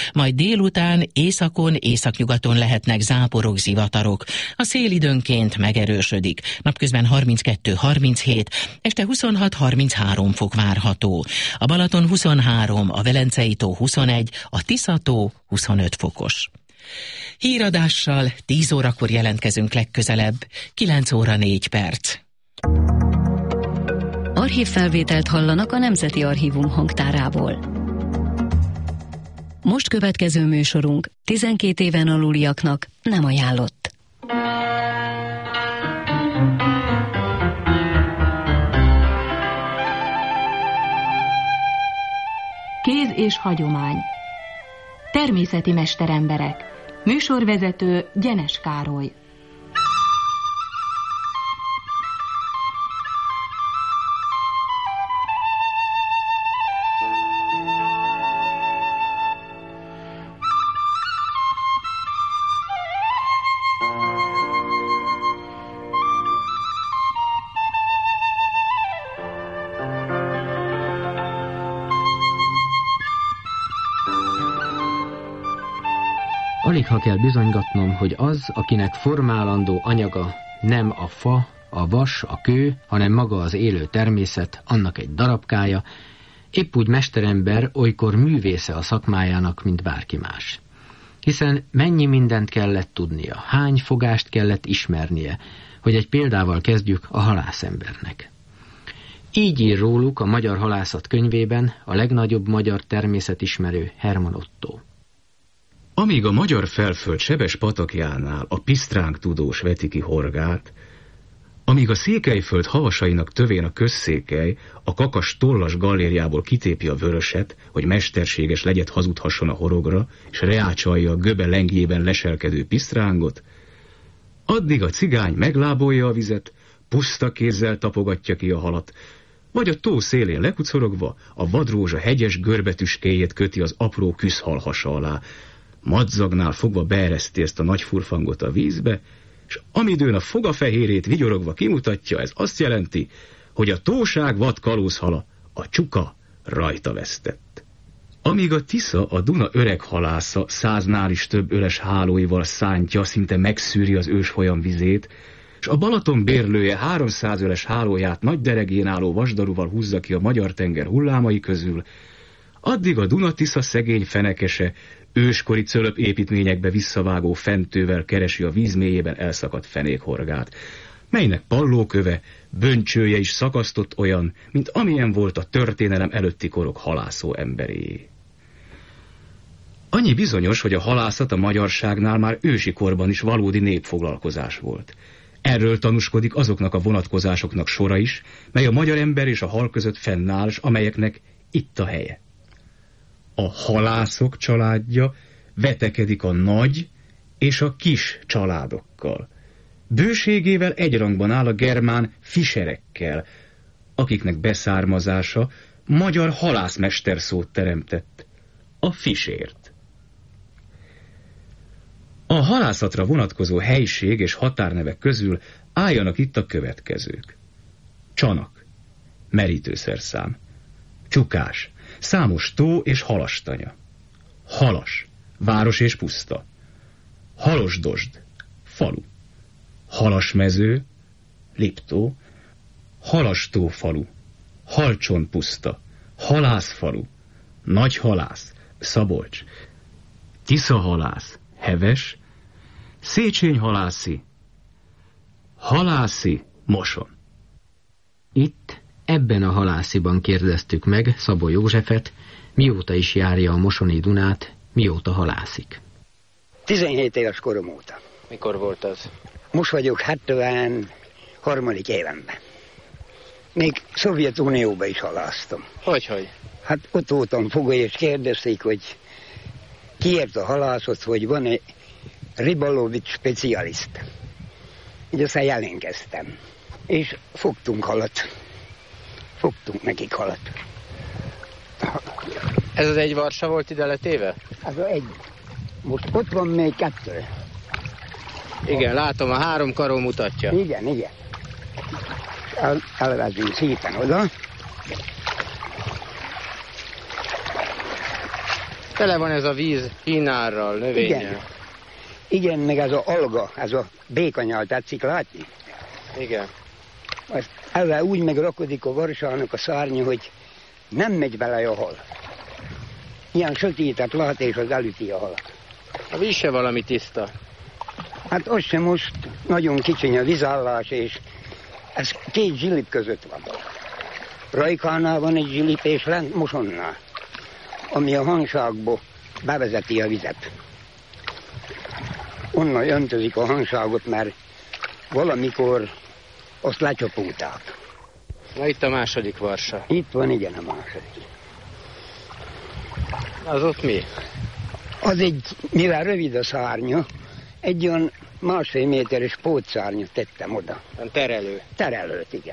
majd délután északon, északnyugaton lehetnek záporok, zivatarok. A szél időnként megerősödik. Napközben 32-37, este 26-33 fok várható. A Balaton 23, a Velencei tó 21, a Tisza-tó 25 fokos. Híradással 10 órakor jelentkezünk legközelebb, 9 óra 4 perc. Archívfelvételt hallanak a Nemzeti Archívum hangtárából. Most következő műsorunk 12 éven aluliaknak nem ajánlott. Kéz és hagyomány. Természeti mesteremberek. Műsorvezető Gyenes Károly. Alig ha kell bizonygatnom, hogy az, akinek formálandó anyaga nem a fa, a vas, a kő, hanem maga az élő természet, annak egy darabkája, épp úgy mesterember, olykor művésze a szakmájának, mint bárki más. Hiszen mennyi mindent kellett tudnia, hány fogást kellett ismernie, hogy egy példával kezdjük a halászembernek. Így ír róluk a Magyar Halászat könyvében a legnagyobb magyar természetismerő Hermann Ottó. Amíg a magyar felföld sebes patakjánál a pisztránk tudós veti ki horgát, amíg a Székelyföld havasainak tövén a közszékely a kakas tollas gallériából kitépi a vöröset, hogy mesterséges legyet hazudhasson a horogra, és reácsalja a göbe lengjében leselkedő pisztrángot, addig a cigány meglábolja a vizet, puszta kézzel tapogatja ki a halat, vagy a tó szélén lekucorogva a vadrózsa hegyes görbetüskéjét köti az apró küszhal hasa alá, madzagnál fogva beereszti ezt a nagy furfangot a vízbe, és amidőn a fogafehérét vigyorogva kimutatja, ez azt jelenti, hogy a tóság vad kalózhala, a csuka rajta vesztett. Amíg a Tisza, a Duna öreg halásza 100-nál is több öles hálóival szántja, szinte megszűri az ősfolyam vizét, és a Balaton bérlője 300 öles hálóját nagy deregén álló vasdaruval húzza ki a magyar tenger hullámai közül, addig a Duna-Tisza szegény fenekese őskori cölöp építményekbe visszavágó fentővel keresi a víz mélyében elszakadt fenékhorgát, melynek pallóköve, böncsője is szakasztott olyan, mint amilyen volt a történelem előtti korok halászó emberéjé. Annyi bizonyos, hogy a halászat a magyarságnál már ősi korban is valódi népfoglalkozás volt. Erről tanúskodik azoknak a vonatkozásoknak sora is, mely a magyar ember és a hal között fennáll, és amelyeknek itt a helye. A halászok családja vetekedik a nagy és a kis családokkal. Bőségével egyrangban áll a germán fischerekkel, akiknek beszármazása magyar halászmester szót teremtett, a fisért. A halászatra vonatkozó helység és határnevek közül álljanak itt a következők. Csanak, merítőszerszám, csukás, számos tó és halastanya. Halas, város és puszta. Halosdosd, falu. Halasmező, Liptó. Halastófalu, Halcsonpuszta. Halászfalu, Nagyhalász, Szabolcs. Tiszahalász, Heves. Széchenyi-halászi, Halászi, Moson. Itt, ebben a halásziban kérdeztük meg Szabó Józsefet, mióta is járja a mosoni Dunát, mióta halászik. 17 éves korom óta. Mikor volt az? Most vagyok 73. évenben. Még Szovjetunióban is halásztam. Hogy? Hát ott voltam fogva, és kérdezték, hogy kiért a halászat, hogy van-e Ribalovics specialist. Így aztán jelentkeztem. És fogtunk halat. Fogtunk nekik halat. Ez az egy varsa volt ide letéve? Ez az egy. Most ott van még 2. Igen, látom, a 3 karó mutatja. Igen. Elvezünk szépen oda. Tele van ez a víz hínárral, növényel. Igen, meg ez a alga, ez a békanyal, tetszik látni? Igen. Ezzel úgy megrakodik a varsának a szárnya, hogy nem megy bele a hal. Ilyen sötétet lát, és az elüti a halat. A víz se valami tiszta. Hát az sem most nagyon kicsiny a vízállás, és ez 2 zsilip között van. Rajkánál van egy zsilip, és lent Mosonnál, ami a hangságból bevezeti a vizet. Onnan öntözik a hangságot, mert valamikor azt lecsapulták. Na itt a második varsa. Itt van, igen, a második. Az ott mi? Az egy, mivel rövid a szárnya, egy olyan 1,5 méteres pótszárnyat tettem oda. Terelő. Terelőt, igen.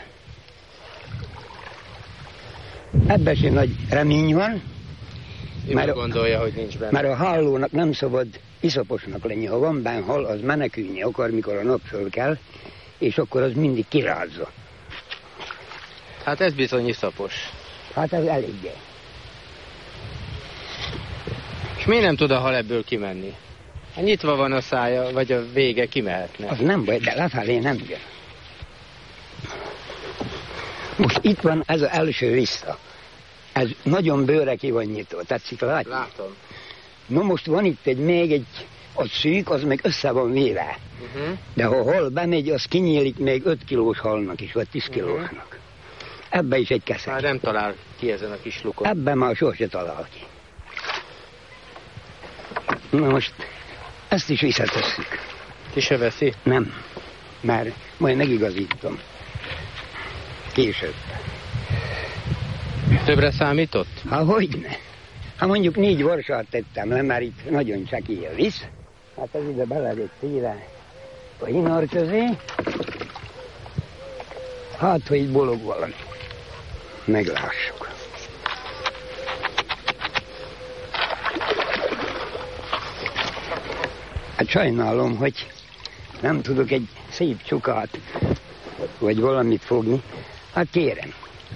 Ebben sem nagy remény van. Mert gondolja, hogy nincs benne. Mert a hallónak nem szabad iszaposnak lenni. Ha van benne hal, az menekülni akar, mikor a nap föl kell, és akkor az mindig kirázza. Hát ez bizony iszapos. Hát ez eléggé. És miért nem tud a hal ebből kimenni? Ha nyitva van a szája, vagy a vége, kimehetne. Az nem baj, de lefelé nem jön. Most itt van ez az első vissza. Ez nagyon bőre ki van nyitva, tetszik látni? Látom. No most van itt még egy, az szűk, az meg össze van véve. De ha hal bemegy, az kinyílik még 5 kilós halnak is, vagy 10 kilósnak. Ebbe is egy keszek. Már nem talál ki ezen a kis lukon. Ebben már sose talál ki. Na most ezt is visszatesszük. Ki se veszi? Nem, mert majd megigazítom. Később. Többre számított? Hogyne. Ha mondjuk 4 varsát tettem le, mert itt nagyon csekély a víz. Hát ez ide bele lett téve a hinár közé. Hát, hogy bolog valami. Meglássuk. Hát sajnálom, hogy nem tudok egy szép csukát, vagy valamit fogni. Hát kérem.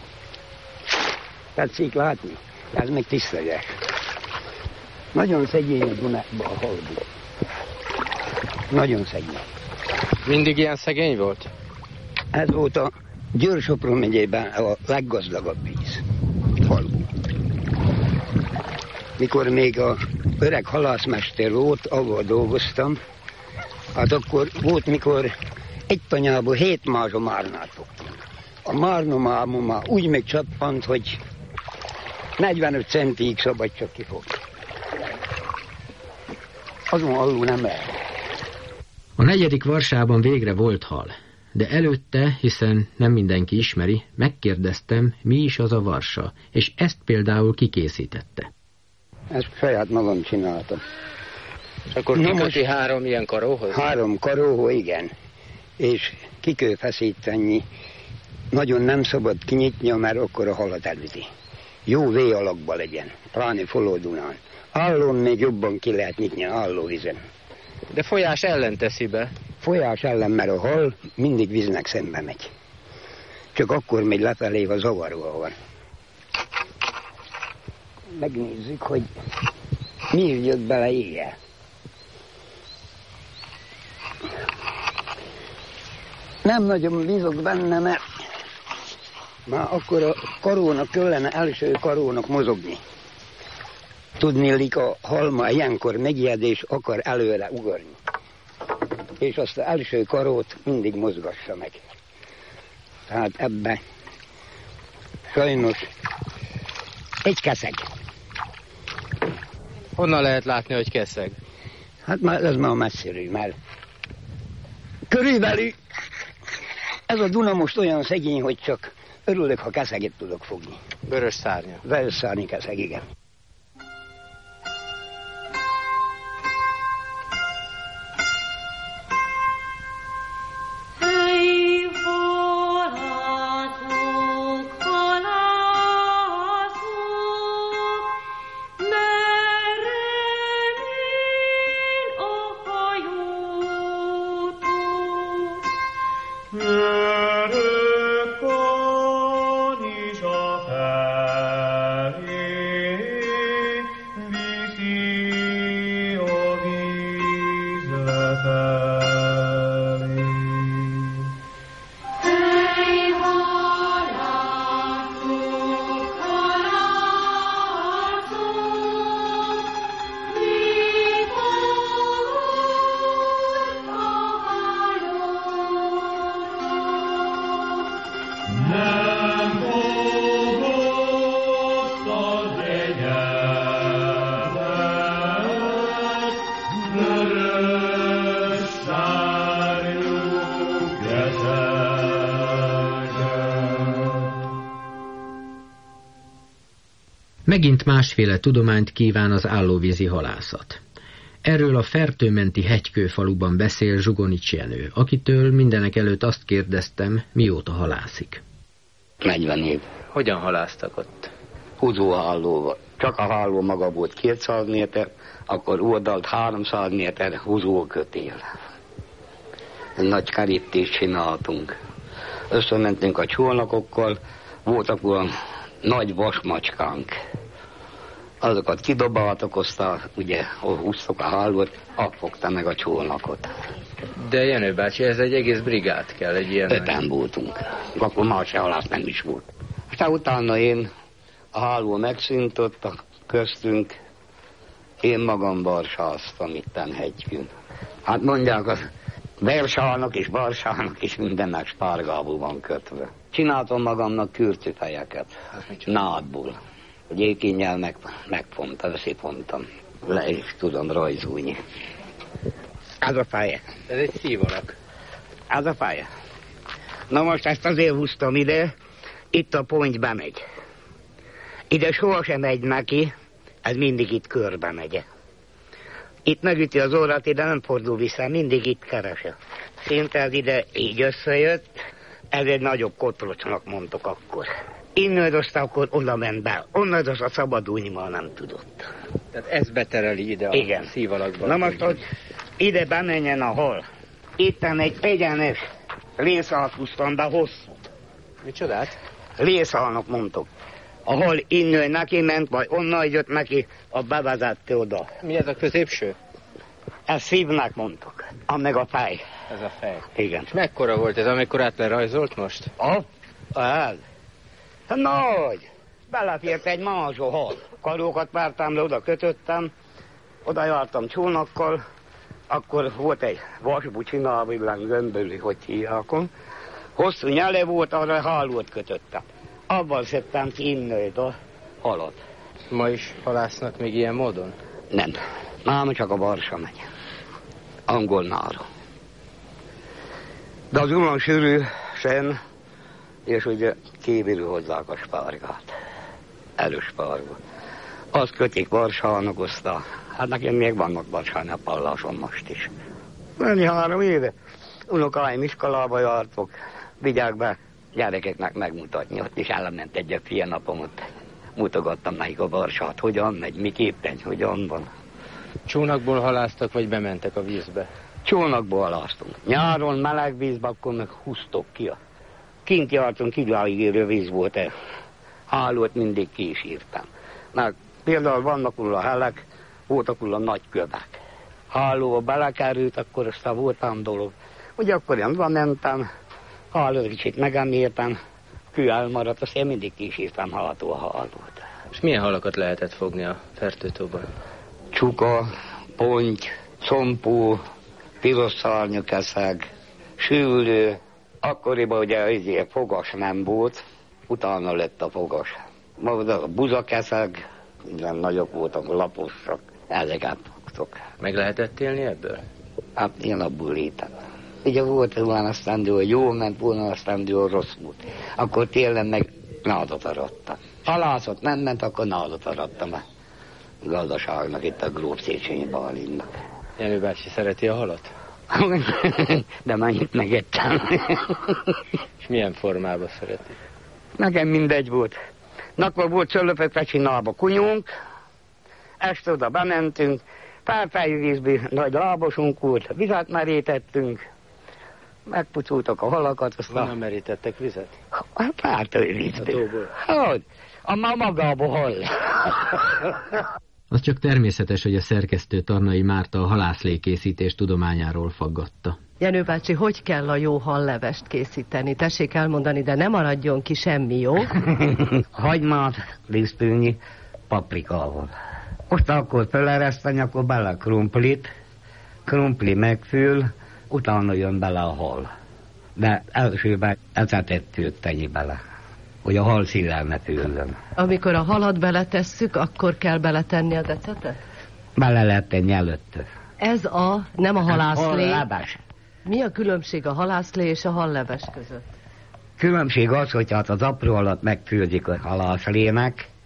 Tetszik látni? Ez meg tiszteleges. Nagyon szegény a Dunában a halbi. Nagyon szegény. Mindig ilyen szegény volt? Ez volt a Győr-Sopron megyében a leggazdagabb víz. Halbú. Mikor még a öreg halászmester volt, ahol dolgoztam, hát akkor volt, mikor egy tanyából 7 mázsa márnát fogtunk. A márnomámon már úgy megcsappant, hogy 45 centig szabad csak kifogni. Azon alul nem lehet. A 4. varsában végre volt hal, de előtte, hiszen nem mindenki ismeri, megkérdeztem, mi is az a varsa, és ezt például kikészítette. Ezt saját magam csináltam. És akkor kiköti 3 ilyen karóhoz? 3 karóhoz, igen. És ki kell feszíteni. Nagyon nem szabad kinyitnia, mert akkor a halat elüti. Jó V alakban legyen, pláne Foló-Dunán. Állón még jobban ki lehet nyitni állóvizen. De folyás ellen teszi be. Folyás ellen, mert a hal mindig víznek szembe megy. Csak akkor megy lefelé, ha zavarva van. Megnézzük, hogy mi jött bele éjjel. Nem nagyon bízok benne, mert már akkor a karónak kellene, első karónak mozogni. Tudnélik, a halma ilyenkor megijed és akar előre ugorni. És azt az első karót mindig mozgassa meg. Tehát ebbe sajnos egy keszeg. Honnan lehet látni, hogy keszeg? Hát már ez már messziről, mert körülbelül ez a Duna most olyan szegény, hogy csak örülök, ha keszeget tudok fogni. Vörös szárnya. Vörös szárnyi keszeg, igen. Megint másféle tudományt kíván az állóvízi halászat. Erről a Fertőmenti hegykőfaluban beszél Zsugonics Jenő, akitől mindenek előtt azt kérdeztem, mióta halászik. 40 év. Hogyan halásztak ott? Húzóhálóval. Csak a háló maga volt 200 méter, akkor oldalt 300 méter húzókötél. Nagy kerítést csináltunk. Összementünk a csónakokkal, voltak olyan nagy vasmacskánk. Azokat kidobáltak, aztán ugye, ahol húztok a hálót, fogta meg a csónakot. De Jenő bácsi, ez egy egész brigád kell, egy ilyen... 5-en voltunk. Akkor más se halász nem is volt. Aztán utána a háló megszűnt a köztünk, én magam barsáztam itten hegykün. Hát mondják, a versának és barsának is mindennek spárgából van kötve. Csináltam magamnak kürtőfejeket, nádból. Hogy ékényel megfontam, összefontam. Le is tudom rajzolni. Ez a feje. Ez egy szívalak. Ez a feje. Na most ezt azért húztam ide, itt a ponty bemegy. Ide sohasem megy neki, ez mindig itt körbe megy. Itt megüti az orrat, ide nem fordul vissza, mindig itt keresi. Szinte ez ide így összejött, ez egy nagyobb kotrocsnak mondtok akkor. Innen aztán akkor oda ment be, onnan az a szabadulni már nem tudott. Tehát ez betereli ide a szívalakba. Na most, hogy ide bemenjen a hal. Itten egy egyenes lészalt húztam be hosszú. Micsodát? Lészalnak mondtok. A hal innen neki ment, vagy onnan jött neki, a bevezette oda. Mi ez a középső? Ez szívnek mondtok. Meg a fej. Ez a fej. Igen. És mekkora volt ez, amikor átlerajzolt most? Ez. Nagy. Belefért egy mázsó hal. Karókat vártam le, oda kötöttem. Oda jártam csónakkal. Akkor volt egy vasbú csinálva, gömbölű, hogy hívjákon. Hosszú nyele volt, arra hálót kötöttem. Abban szedtem ki innőt a halat. Ma is halásznak még ilyen módon? Nem. Már csak a Barsa megy. Angol nára. De az ulan sűrű sen, és ugye kívülül hozzák a spárgát. Előspárga. Azt kötik Barsának, aztán, hát nekem még vannak Barsán a palláson most is. 3 éve. Unokáim iskolába jártok, vigyák be gyerekeknek megmutatni. Ott is elment egy ilyen napom, ott mutogattam nekik a Barsát, hogyan megy, miképpen, hogyan van. Csónakból halásztak, vagy bementek a vízbe? Csónakból halásztunk. Nyáron meleg vízbe, akkor meg húztok ki. Kint jártunk, idáig érő víz volt el. Hálót mindig ki is írtam. Mert például vannak a helek, voltak a nagy kövek. Hálóba belekerült, akkor aztán voltam dolog. Ugye akkor én mentem, hálót kicsit megemértem, kő elmaradt, azt én mindig ki is írtam hátó a hálót. És milyen halakat lehetett fogni a Fertőtóban? Csuka, ponty, szompó, piros szárnyakeszeg, sűlő. Akkoriban ugye fogas nem volt, utána lett a fogas. A buzakeszeg, minden nagyok voltak, laposak, ezeket fogtok. Meg lehetett élni ebből? Hát én abból létem. Ugye volt olyan asztendő, hogy jó ment volna, asztendő, hogy rossz volt. Akkor télen meg nádat arattam. Halászat nem ment, akkor nádat arattam a gazdaságnak, itt a Gróf Széchenyi Bálinnak. Jenő bácsi szereti a halat? De mennyit megettem. És milyen formában szereti? Nekem mindegy volt. Akkor volt Csöllöpökre csinálva kunyunk, este oda bementünk, felfejű vízből nagy lábosunk volt, vizet merítettünk, megpucultak a halakat, aztán... Honnan merítettek vizet? A Fertővízből. Hogy? A magába hal. Az csak természetes, hogy a szerkesztő Tarnai Márta a halászlékészítés tudományáról faggatta. Jenő bácsi, hogy kell a jó hallevest készíteni? Tessék elmondani, de ne maradjon ki semmi, jó? Hagymát lisztülni paprikával. Most akkor felereszteni, akkor bele krumpli megfül, utána jön bele a hal. De elsőben ecetettőt tenni bele, hogy a hal szíllel ne fűzzön. Amikor a halat beletesszük, akkor kell beletenni az ecetet? Bele lehet tenni előtte. Ez nem a halászlé. Halleves. Mi a különbség a halászlé és a halleves között? Különbség az, hogy hát az apró halat megfőzik a halászlének,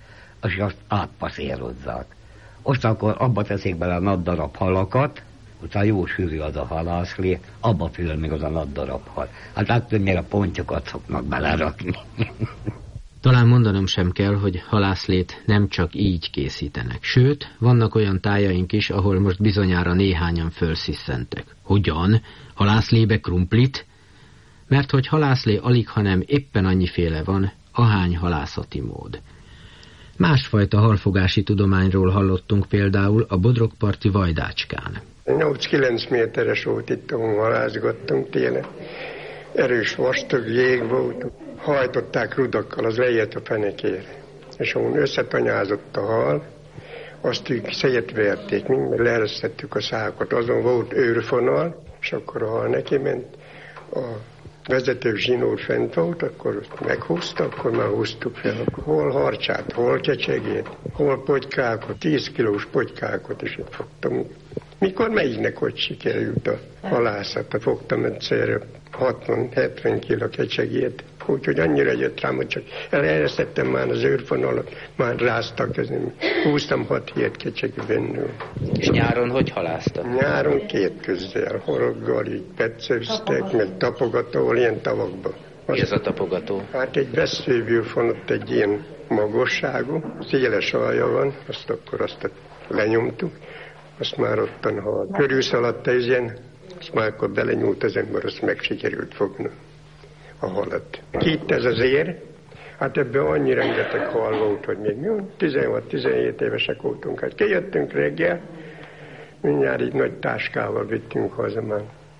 és azt átpasszérozzák. Most akkor abba teszik bele a nagy darab halakat, utána jó sűrű az a halászlé, abba fül még az a nagy darab hal. Hát attól még a pontyokat szoknak belerakni. Talán mondanom sem kell, hogy halászlét nem csak így készítenek. Sőt, vannak olyan tájaink is, ahol most bizonyára néhányan fölszisszentek. Hogyan? Halászlébe krumplit? Mert hogy halászlé alig, hanem éppen annyiféle van, ahány halászati mód. Másfajta halfogási tudományról hallottunk például a Bodrogparti Vajdácskán. 8-9 méteres volt itt, ahol halászgattunk télen. Erős vastag jég volt. Hajtották rudakkal, az lejjött a fenekére. És ahol összetanyázott a hal, azt ők szétverték, mind leeresztettük a szákot. Azon volt őrfonal, és akkor a hal neki ment. A vezető zsinór fent volt, akkor meghúzta, akkor már húztuk fel. Hol harcsát, hol kecsegét, hol potykákot, 10 kilós potykákot is itt fogtam. Mikor melyiknek hogy sikerült a halászat? Fogtam egyszerre 60-70 kilo kecsegét. Úgyhogy annyira jött rám, hogy csak eleresztettem már az őrfonalat, már ráztak, húztam 6-7 kecsegi bennül. És nyáron hogy halásztak? Nyáron 2 közzel, horoggal így petszőztek, meg tapogatóval, ilyen tavakban. Mi ez a tapogató? Hát egy veszőből ott egy ilyen magasságú, széles alja van, azt lenyomtuk, azt már ottan, ha körülszaladt ez ilyen, azt már akkor belenyúlt az ember, azt meg sikerült fogni a halat. Itt ez az ér, hát ebben annyi rengeteg hal volt, hogy még mi 16-17 évesek voltunk. Hát kijöttünk reggel, mindjárt így nagy táskával vittünk haza már.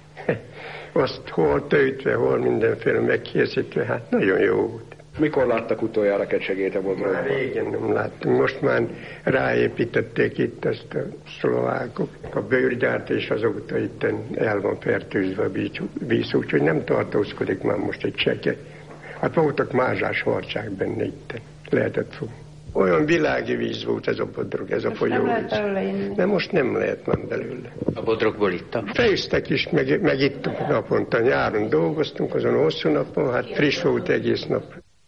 Azt hol töltve, hol mindenféle megkészítve, hát nagyon jó volt. Mikor láttak utoljára kecsegét a Bodrogban? Régen nem láttunk. Most már ráépítették itt ezt a szlovákok. A bőrgyárt és azóta itt el van fertőzve a víz, úgyhogy nem tartózkodik már most egy cseke. Hát voltak mázsás harcsák benne itt. Lehetett fogni. Olyan világi víz volt ez a Bodrog, ez a folyóvíz. De most nem lehet már belőle. A Bodrogból ittak? Főztek is, meg ittunk naponta. Nyáron dolgoztunk, azon hosszú napon, hát friss volt egész nap.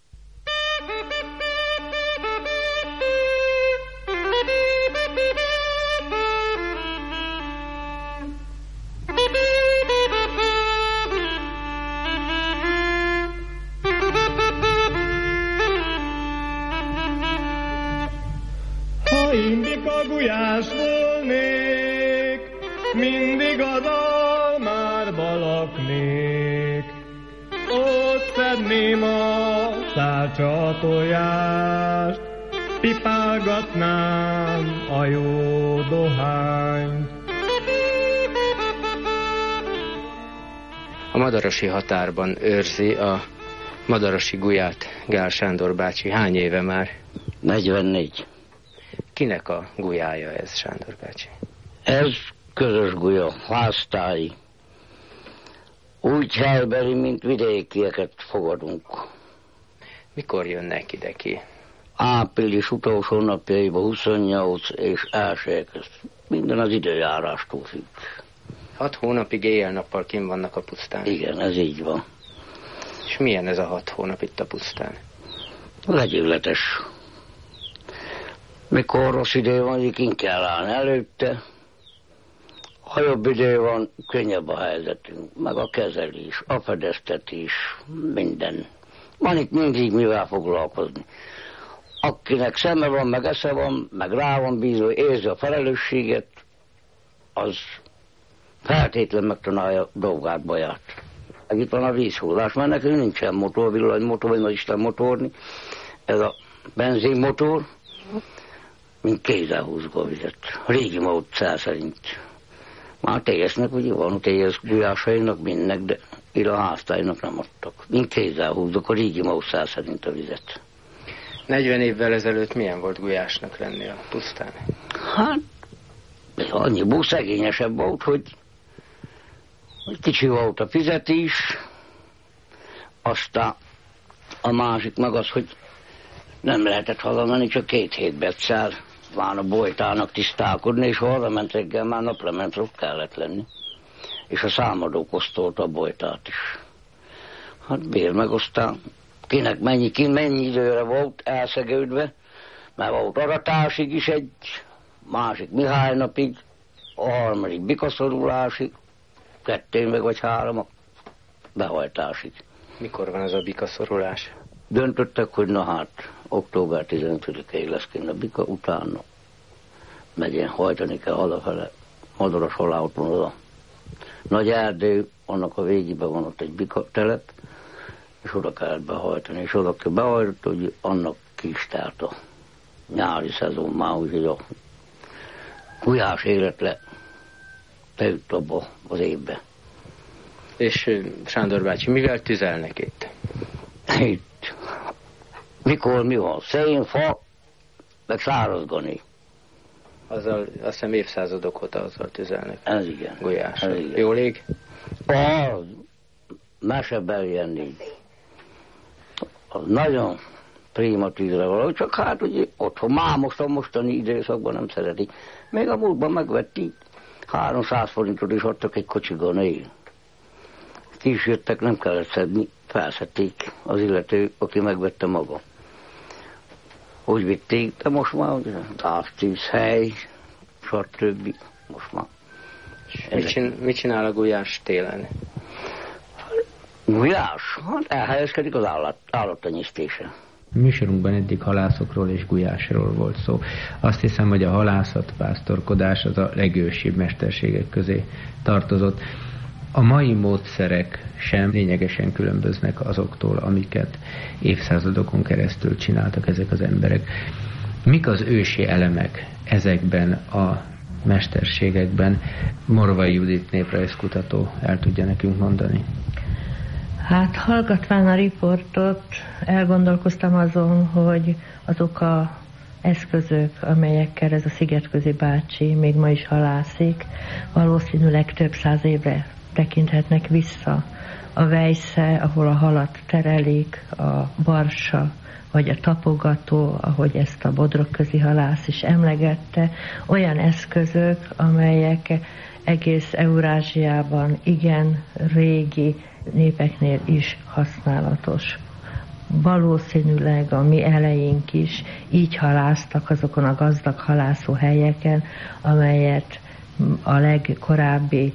Gulyás volnék, mindig az almárba laknék. Ott szedném a szálcsa tojást, pipálgatnám a jó dohányt. A madarasi határban őrzi a madarasi gulyát Gál Sándor bácsi. Hány éve már? 44. Kinek a gulyája ez, Sándor bácsi? Ez közös gulya, háztáji. Úgy helybeli, mint vidékieket fogadunk. Mikor jönnek ide ki? Április utolsó napjaiban 28 és 1. Minden az időjárástól függ. 6 hónapig éjjel-nappal kint vannak a pusztán? Igen, ez így van. És milyen ez a 6 hónap itt a pusztán? Legyűlöletes. Mikor rossz idő van, így kint kell állni előtte. Ha jobb idő van, könnyebb a helyzetünk, meg a kezelés, a fedeztetés, minden. Van itt mindig mivel foglalkozni. Akinek szeme van, meg esze van, meg rá van bízva, érzi a felelősséget, az feltétlenül megtanálja a dolgát, baját. Meg itt van a vízhúzás, mert nekünk nincsen motor, villanymotor, vagy nagyisten motorni. Ez a benzinmotor, mint kézzel húzzuk a vizet. A régi módszer szerint. Már TS-nek ugye van, TS gulyásainak mindnek, de ide a háztálynak nem adtak. Mint kézzel húzzuk a régi módszer szerint a vizet. 40 évvel ezelőtt milyen volt gulyásnak lenni a pusztán? Hát, annyiból szegényesebb volt, hogy kicsi volt a fizetés, aztán a másik meg az, hogy nem lehetett hazamenni, csak 2 hétbe egyszer van a bolytának tisztálkodni, és ha arra ment reggel, már naplementre ott kellett lenni. És a számadó kosztolta a bolytát is. Hát bér meg aztán kinek mennyi időre volt elszegődve, Mert volt aratásig is egy, másik Mihály napig, a harmadik bikaszorulásig, 2 meg vagy 3 a behajtásig. Mikor van ez a bikaszorulás? Döntöttek, hogy na hát, október 15-ig lesz kint a bika, utána megyén hajtani kell halafele. Madaras halá ott van oda. Nagy erdő, annak a végében van ott egy bika telep, és oda kellett behajtani, és oda kell behajtani, hogy annak kis telt a nyári szezon már, úgyhogy a gulyás életle beütt abba az évbe. És Sándor bácsi, mivel tüzelnek itt? Itt. Mikor mi van? Szén, fa, meg szárazgani. Azzal, azt hiszem évszázadok óta azzal tüzelnek. Ez igen. Gulyás. Ez igen. Jól ég? Mesebeli Jenni. Az nagyon prima tűzre való, csak hát ugye otthon, már most a mostani időszakban nem szeretik. Még a múltban megvették, 300 forintot is adtak egy kocsigon él. Kis jöttek, nem kellett szedni, felszedték az illető, aki megvette maga. Úgy vitték, de most már tűzhely, stb. Most már. Mit csinál a gulyás télen? Gulyás? Hát elhelyezkedik az állattenyésztése. Műsorunkban eddig halászokról és gulyásról volt szó. Azt hiszem, hogy a halászat, pásztorkodás az a legősibb mesterségek közé tartozott. A mai módszerek sem lényegesen különböznek azoktól, amiket évszázadokon keresztül csináltak ezek az emberek. Mik az ősi elemek ezekben a mesterségekben? Morvai Judit néprajzkutató el tudja nekünk mondani? Hát hallgatván a riportot elgondolkoztam azon, hogy azok az eszközök, amelyekkel ez a Szigetközi bácsi még ma is halászik, valószínűleg több 100 évre tekinthetnek vissza. A vejsze, ahol a halat terelik, a barsa, vagy a tapogató, ahogy ezt a Bodrogközi halász is emlegette, olyan eszközök, amelyek egész Eurázsiában igen régi népeknél is használatos. Valószínűleg a mi eleink is így halásztak azokon a gazdag halászóhelyeken, amelyet a legkorábbi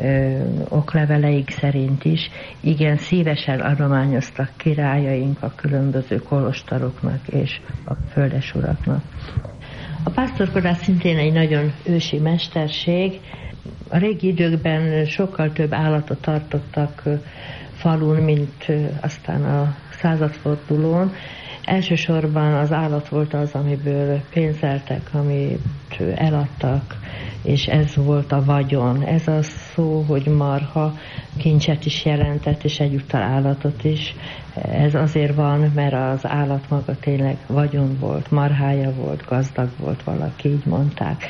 okleveleik szerint is igen szívesen adományoztak királyaink a különböző kolostoroknak és a földesuraknak. A pásztorkodás szintén egy nagyon ősi mesterség. A régi időkben sokkal több állatot tartottak falun, mint aztán a századfordulón. Elsősorban az állat volt az, amiből pénzeltek, amit eladtak, és ez volt a vagyon. Ez a szó, hogy marha kincset is jelentett, és egyúttal állatot is. Ez azért van, mert az állat maga tényleg vagyon volt, marhája volt, gazdag volt, valaki így mondták.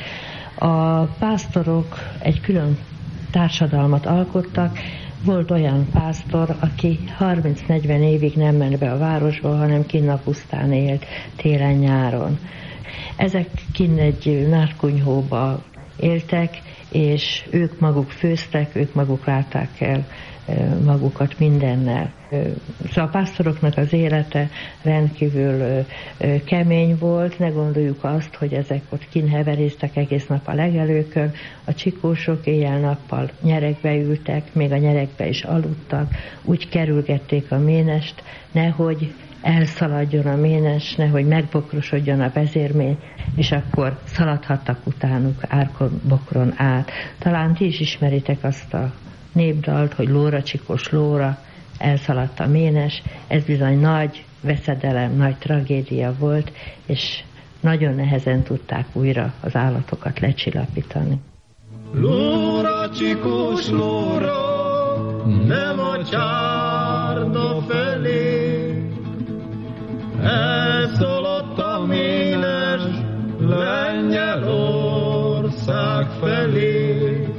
A pásztorok egy külön társadalmat alkottak. Volt olyan pásztor, aki 30-40 évig nem ment be a városba, hanem kinn a pusztán élt télen-nyáron. Ezek kinn egy nárkunyhóba éltek, és ők maguk főztek, ők maguk látták el magukat mindennel. Szóval a pásztoroknak az élete rendkívül kemény volt. Ne gondoljuk azt, hogy ezek ott kinheveréztek egész nap a legelőkön. A csikósok éjjel-nappal nyeregbe ültek, még a nyeregbe is aludtak. Úgy kerülgették a ménest, nehogy elszaladjon a ménes, nehogy megbokrosodjon a vezérmény, és akkor szaladhattak utánuk árkon, bokron át. Talán ti is ismeritek azt a népdalt, hogy lóra csikós lóra, elszaladt a ménes. Ez bizony nagy veszedelem, nagy tragédia volt, és nagyon nehezen tudták újra az állatokat lecsillapítani. Lóra csikós lóra, nem a csárda felé, elszaladt a ménes Lengyelország felé.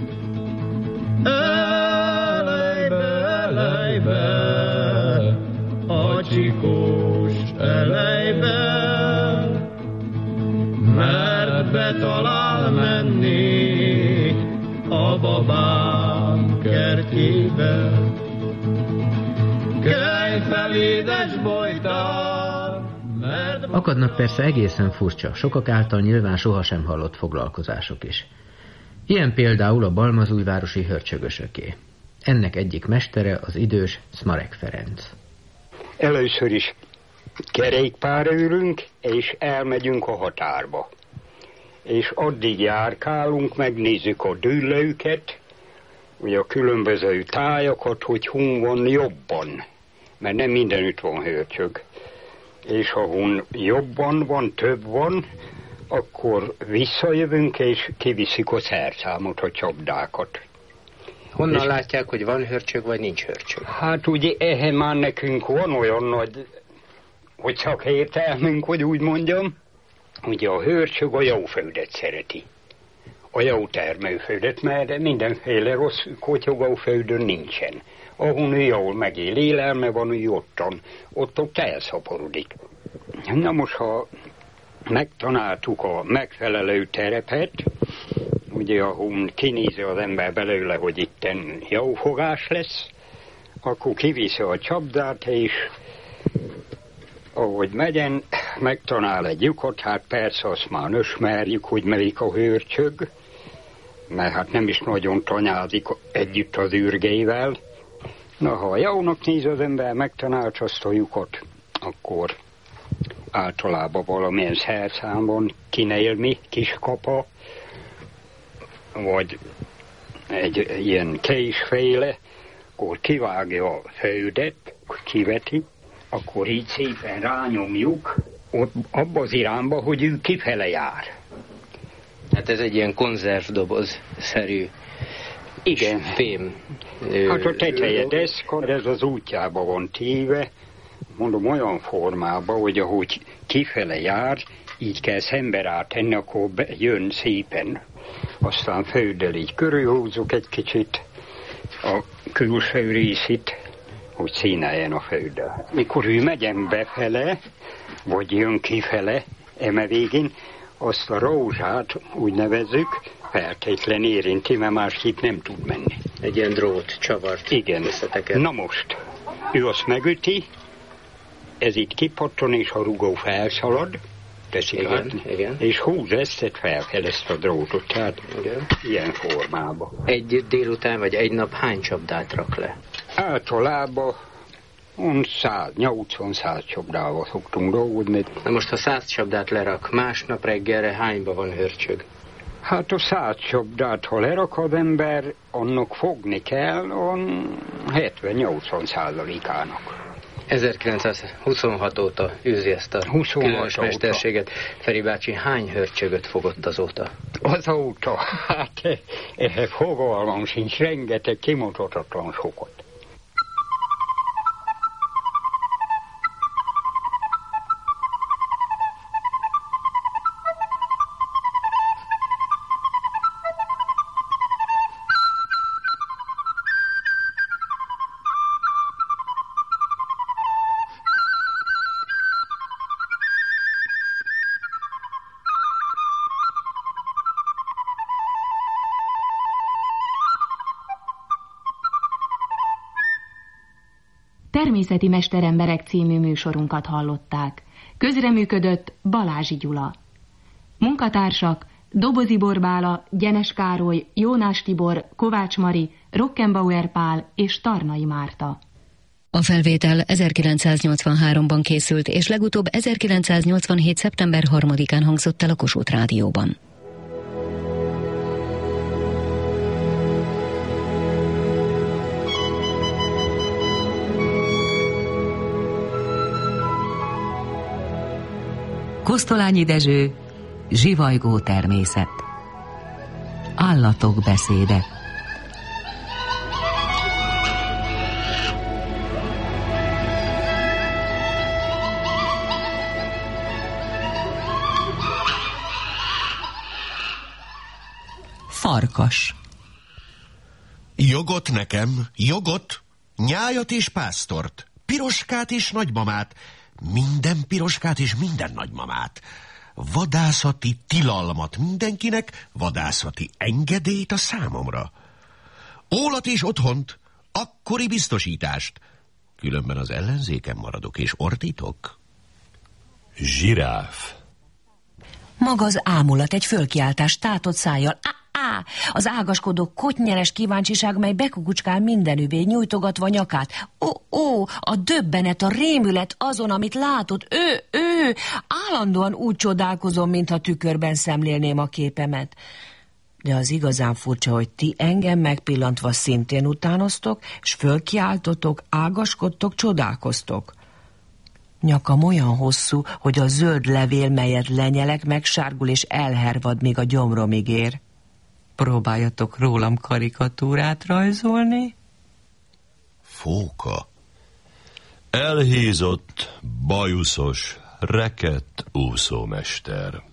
A csikós elejbe, mert betalál menni a babám kertjébe. Kelj fel, édes bojtár, mert... Akadnak persze egészen furcsa, sokak által nyilván sohasem hallott foglalkozások is. Ilyen például a balmazújvárosi hörcsögösöké. Ennek egyik mestere az idős Szmarek Ferenc. Először is kerékpárra ülünk, és elmegyünk a határba. És addig járkálunk, megnézzük a dűlőket, ugye a különböző tájakat, hogy hun van jobban, mert nem mindenütt van hörcsög. És ha hun jobban van, több van, akkor visszajövünk, és kiviszik a szerszámot, a csapdákat. Honnan és látják, hogy van hörcsög, vagy nincs hörcsög? Hát ugye ehhez már nekünk van olyan nagy, hogy csak értelmünk, hogy úgy mondjam, ugye a hörcsög a jó földet szereti. A jó termőföldet, mert mindenféle rossz kotyogó földön nincsen. Ahol jól megél, élelme van, úgy ott elszaporodik. Na most, ha megtanáltuk a megfelelő terepet, ugye ahol kinézi az ember belőle, hogy itten jó fogás lesz, akkor kiviszi a csapdát, és ahogy megyen, megtanál egy lyukot, hát persze azt már ismerjük, hogy melyik a hörcsög, mert hát nem is nagyon tanyázik együtt az ürgével. Na, ha jónak néz az ember, megtanált azt a lyukot, akkor általában valamilyen szerszámban kinélmi kis kapa, vagy egy ilyen késféle, akkor kivágja a földet, kiveti, akkor így szépen rányomjuk abba az irányba, hogy ő kifele jár. Hát ez egy ilyen konzervdoboz-szerű igen. Fém. Hát a teteje deszka, ez az útjába van téve, mondom olyan formában, hogy ahogy kifele jár, így kell szembe rátenni, akkor jön szépen. Aztán földdel így körülhúzzuk egy kicsit a külső részét, hogy színeljen a földdel. Mikor ő megyen befele, vagy jön kifele, eme végén, azt a rózsát úgy nevezzük, feltétlen érinti, mert másképp nem tud menni. Egy ilyen drót, csavart. Igen. Na most, ő azt megüti, ez itt kipatton, és a rugó felszalad, teszik át, és húz ezt felfel ezt a drótot, tehát igen. Ilyen formában. Egy délután, vagy egy nap hány csapdát rak le? Általában 180-100 csapdával szoktunk dolgozni. Na most, ha 100 csapdát lerak, másnap reggelre hányba van hörcsög? Hát a 100 csapdát, ha lerak az ember, annak fogni kell a 70-80%-ának. 1926 óta űzi ezt a különös mesterséget. Feri bácsi, hány hörcsögöt fogott azóta? Azóta? Hát ehhez fogalmam sincs, rengeteg kimutathatatlan sokat. Természeti mesteremberek című műsorunkat hallották. Közreműködött Balázsi Gyula. Munkatársak Dobozi Borbála, Gyenes Károly, Jónás Tibor, Kovács Mari, Rockenbauer Pál és Tarnai Márta. A felvétel 1983-ban készült, és legutóbb 1987. szeptember 3-án hangzott el a Kossuth Rádióban. Kosztolányi Dezső, Zsivajgó természet. Állatok beszéde. Farkas. Jogot nekem, jogot, nyájat és pásztort, piroskát és nagymamát, minden piroskát és minden nagymamát, vadászati tilalmat mindenkinek, vadászati engedélyt a számomra, ólat és otthont, akkori biztosítást, különben az ellenzéken maradok és ordítok. Zsiráf. Maga az ámulat, egy fölkiáltás, tátott szájjal. Az ágaskodó, kottnyeres kíváncsiság, mely bekukucskál mindenüvé, nyújtogatva nyakát. A döbbenet, a rémület azon, amit látott. Ő. Állandóan úgy csodálkozom, mintha tükörben szemlélném a képemet. De az igazán furcsa, hogy ti engem megpillantva szintén utánoztok, s fölkiáltotok, ágaskodtok, csodálkoztok. Nyakam olyan hosszú, hogy a zöld levél, melyet lenyelek, megsárgul és elhervad, még a gyomromig ér. Próbáljatok rólam karikatúrát rajzolni? Fóka. Elhízott, bajuszos, rekett úszómester.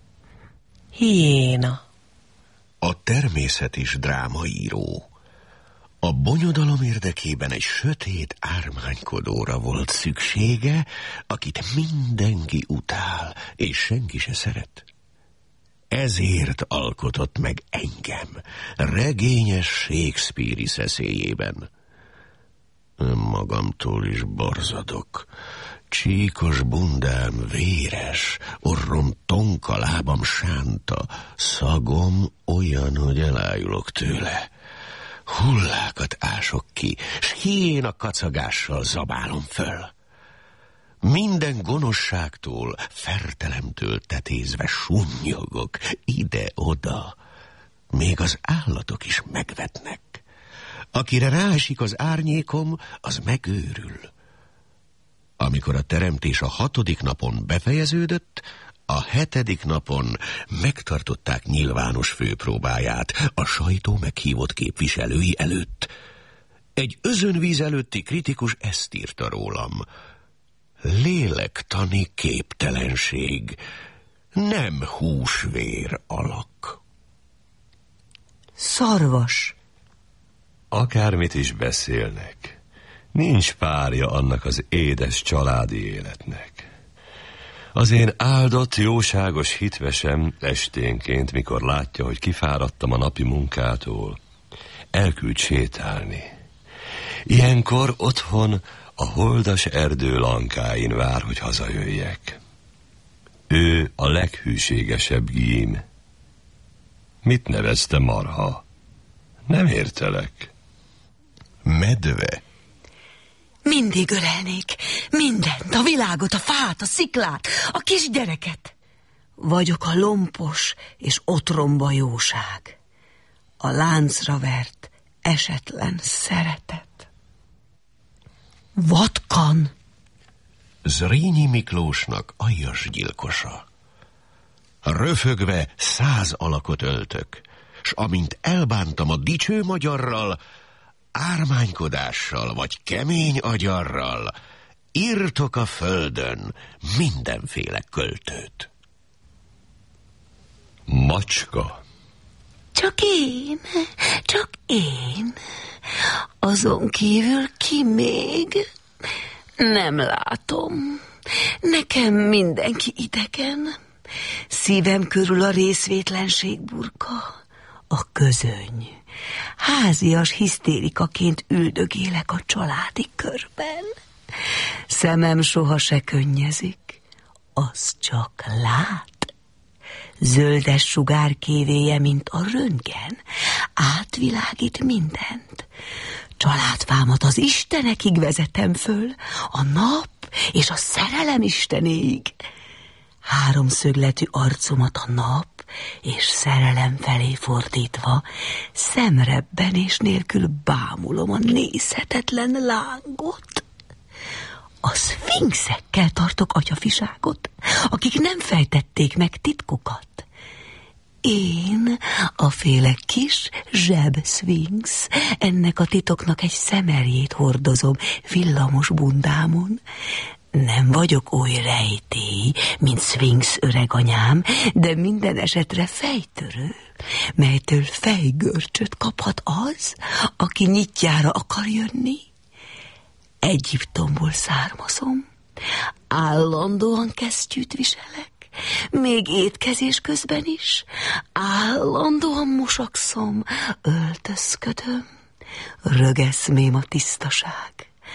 Hiéna. A természet is drámaíró. A bonyodalom érdekében egy sötét ármánykodóra volt szüksége, akit mindenki utál, és senki se szeret. Ezért alkotott meg engem, regényes Shakespeare-i szeszélyében. Magamtól is borzadok. Csíkos bundám véres, orrom tonka, lábam sánta, szagom olyan, hogy elájulok tőle. Hullákat ások ki, s hiéna kacagással zabálom föl. Minden gonoszságtól, fertelemtől tetézve sunnyogok ide-oda. Még az állatok is megvetnek. Akire ráesik az árnyékom, az megőrül. Amikor a teremtés a 6. napon befejeződött, a 7. napon megtartották nyilvános főpróbáját a sajtó meghívott képviselői előtt. Egy özönvíz előtti kritikus ezt írta rólam. Lélektani képtelenség, nem húsvér alak. Szarvas. Akármit is beszélnek, nincs párja annak az édes családi életnek. Az én áldott, jóságos hitvesem esténként, mikor látja, hogy kifáradtam a napi munkától, elküld sétálni. Ilyenkor otthon a holdas erdő lankáin vár, hogy hazajöjjek. Ő a leghűségesebb gím. Mit nevezte marha? Nem értelek. Medve. Mindig ölelnék. Mindent, a világot, a fát, a sziklát, a kisgyereket. Vagyok a lompos és otromba jóság. A láncra vert, esetlen szeretet. Vatkan. Zrínyi Miklósnak aljas gyilkosa. Röfögve 100 alakot öltök, s amint elbántam a dicső magyarral, ármánykodással vagy kemény agyarral, írtok a földön mindenféle költőt. Macska. Csak én. Azon kívül ki még? Nem látom. Nekem mindenki idegen. Szívem körül a részvétlenség burka, a közöny. Házias hisztérikaként üldögélek a családi körben. Szemem soha se könnyezik, az csak lát. Zöldes sugár kévéje, mint a röntgen, átvilágít mindent. Családfámat az istenekig vezetem föl, a nap és a szerelem istenéig. Háromszögletű arcomat a nap és szerelem felé fordítva, szemrebbenés nélkül bámulom a nézhetetlen lángot. A szfinxekkel tartok atyafiságot, akik nem fejtették meg titkokat. Én a féle kis zsebszfinx, ennek a titoknak egy szemerjét hordozom villamos bundámon. Nem vagyok oly rejtély, mint szfinx öreganyám, de minden esetre fejtörő, melytől fejgörcsöt kaphat az, aki nyitjára akar jönni. Egyiptomból származom, állandóan kesztyűt viselek, még étkezés közben is, állandóan mosakszom, öltözködöm, rögeszmém a tisztaság.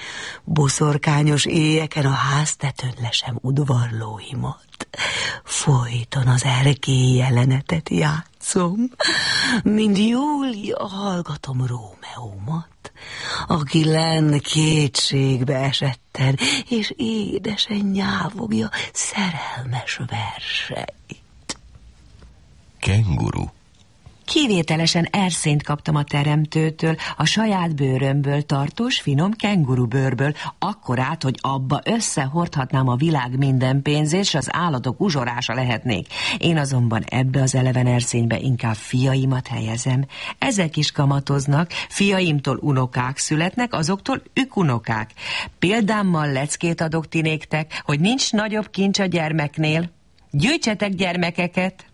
boszorkányos éjeken a háztetőn lesem udvarlóimat. Folyton az erkély jelenetet játszom, mint Júlia hallgatom Rómeómat, aki lenn kétségbe esetten, és édesen nyávogja szerelmes verseit. Kenguru. Kivételesen erszényt kaptam a teremtőtől, a saját bőrömből, tartós, finom kengurubőrből, akkorát, hogy abba összehordhatnám a világ minden pénzét, s az állatok uzsorása lehetnék. Én azonban ebbe az eleven erszénybe inkább fiaimat helyezem. Ezek is kamatoznak, fiaimtól unokák születnek, azoktól ükunokák. Példámmal leckét adok ti néktek, hogy nincs nagyobb kincs a gyermeknél. Gyűjtsetek gyermekeket!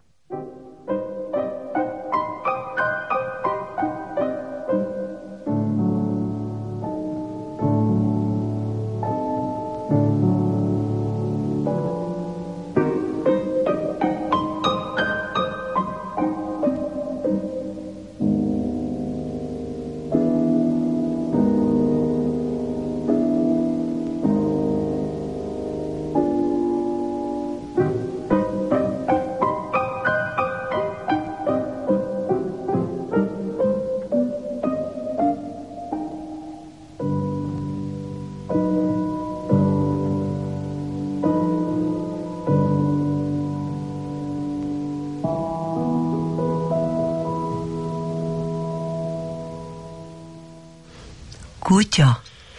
Kutya?